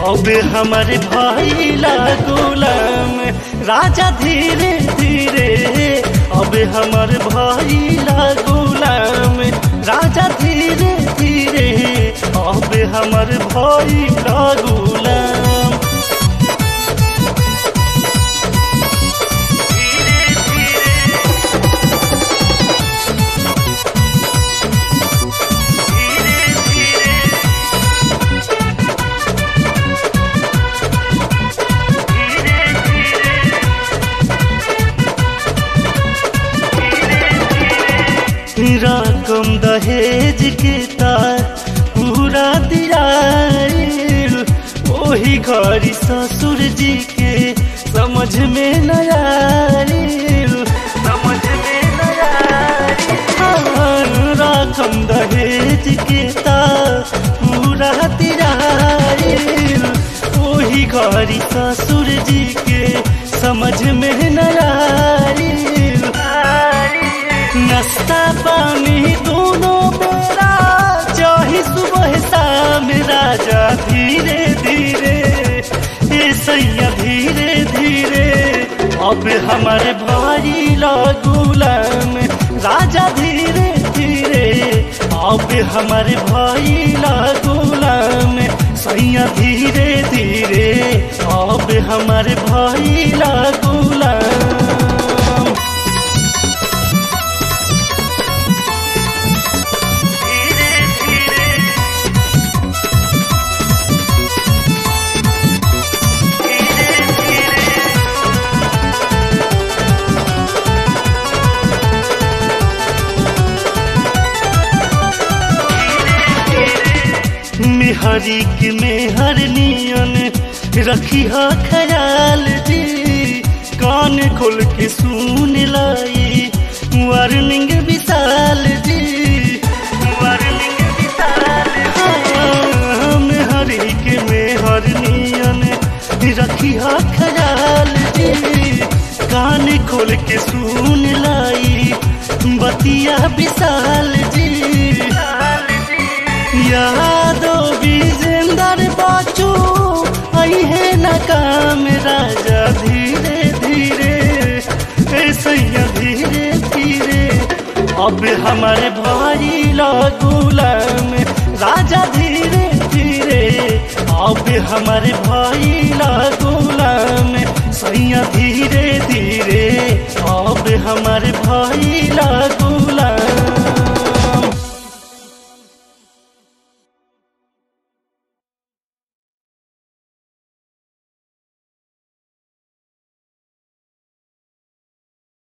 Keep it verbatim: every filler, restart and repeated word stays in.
अब हमारे भइला गुलाम राजा धीरे धीरे। अब हमार भइला गुलाम राजा धीरे धीरे। अब हमार भइला गुलाम रकम दहेज के तार पूरा दियाइल। ओही घड़ी ससुर जी के समझ में न आइल, समझ में न आइल। रकम दहेज के तार पूरा दियाइल। ओही घड़ी ससुर जी के समझ में न आइल। नाश्ता पानी दोनों बेरा चाहे सुबह शाम राजा धीरे धीरे। ए सैया धीरे धीरे। अब हमारे भइला गुलाम राजा धीरे धीरे। अब हमारे भइला गुलाम सैया धीरे धीरे। अब हमारे भइला गुलाम हरी के मेहर नियन रखी हा ख्याल जी। कान खोल के सुन लाई वार्निंग विशाल जी, वार्निंग विशाल। हम हरी के मेहर नियन रखी हा ख्याल जी। कान खोल के सुन लाई बतिया विशाल जी। यादो विजेंदर बाचू आई है न काम राजा धीरे धीरे। ऐसे धीरे धीरे। अब हमारे भइला गुलाम राजा धीरे धीरे। अब हमारे भइला गुलाम सैया धीरे धीरे। अब हमारे भइला